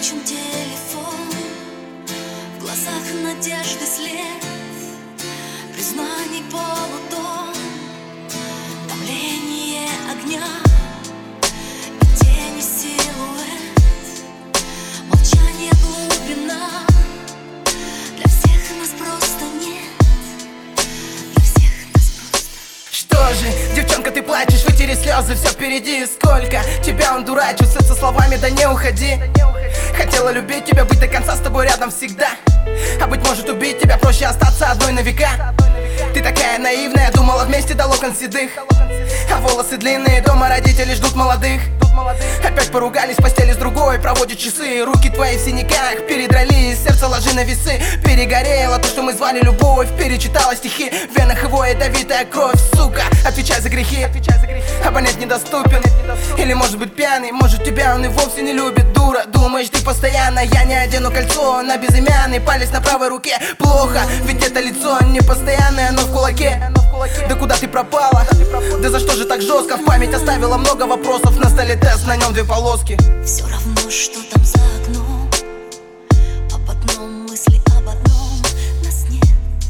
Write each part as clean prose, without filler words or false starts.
выключен телефон, в глазах надежды след, признаний полутон, томление огня, и тени силуэт, молчание глубина. Для всех нас просто нет, для всех нас просто. Что же, девчонка, ты плачешь, вытери слезы, все впереди. Сколько тебя он дурачил, со словами да не уходи. Хотела любить тебя, быть до конца с тобой рядом всегда. А быть может убить тебя, проще остаться одной на века. Ты такая наивная, думала вместе до локон седых, а волосы длинные, дома родители ждут молодых. Опять поругались, в постели с другой, проводят часы. Руки твои в синяках, передрались, сердце ложи на весы. Перегорело то, что мы звали любовь, перечитала стихи, в венах его ядовитая кровь. Сука, отвечай за грехи, абонент недоступен. Или может быть пьяный, может тебя он и вовсе не любит. Дура, думаешь ты постоянно, я не одену кольцо на безымянный палец на правой руке. Плохо, ведь это лицо не постоянное, но в кулаке. Да куда ты пропала? Да за что же так жестко? В память оставила много вопросов. На столе тест, на нем 2 полоски. Все равно, что там за окном, об одном мысли, об одном. Нас нет,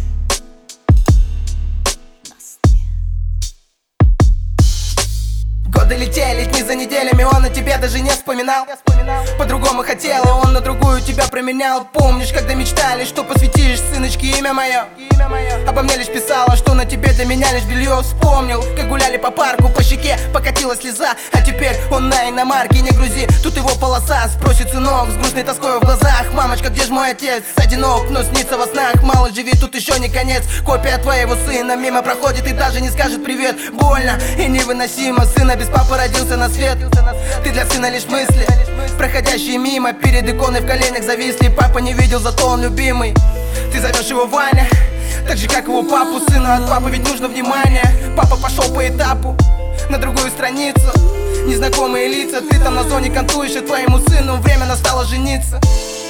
нас нет. Годы летели, дни за неделями, он о тебе даже не вспоминал. По-другому хотела, он на другую тебя променял. Помнишь, когда мечтали, что посвятишь сыночке имя мое? Обо мне лишь писала, что на тебе для меня лишь белье. Вспомнил, как гуляли по парку, по щеке покатилась слеза. А теперь он на иномарке, не грузи, тут его полоса. Спросит сынок с грустной тоской в глазах: мамочка, где ж мой отец? Одинок, но снится во снах, мало живи, тут еще не конец. Копия твоего сына мимо проходит и даже не скажет привет. Больно и невыносимо, сына без папы родился на свет. Ты для сына лишь мысли, проходящие мимо, перед иконой в коленях зависли. Папа не видел, зато он любимый. Ты зовешь его Ваня, так же как его папу. Сына от папы ведь нужно внимание. Папа пошел по этапу на другую страницу. Незнакомые лица, ты там на зоне кантуешь, и твоему сыну время настало жениться.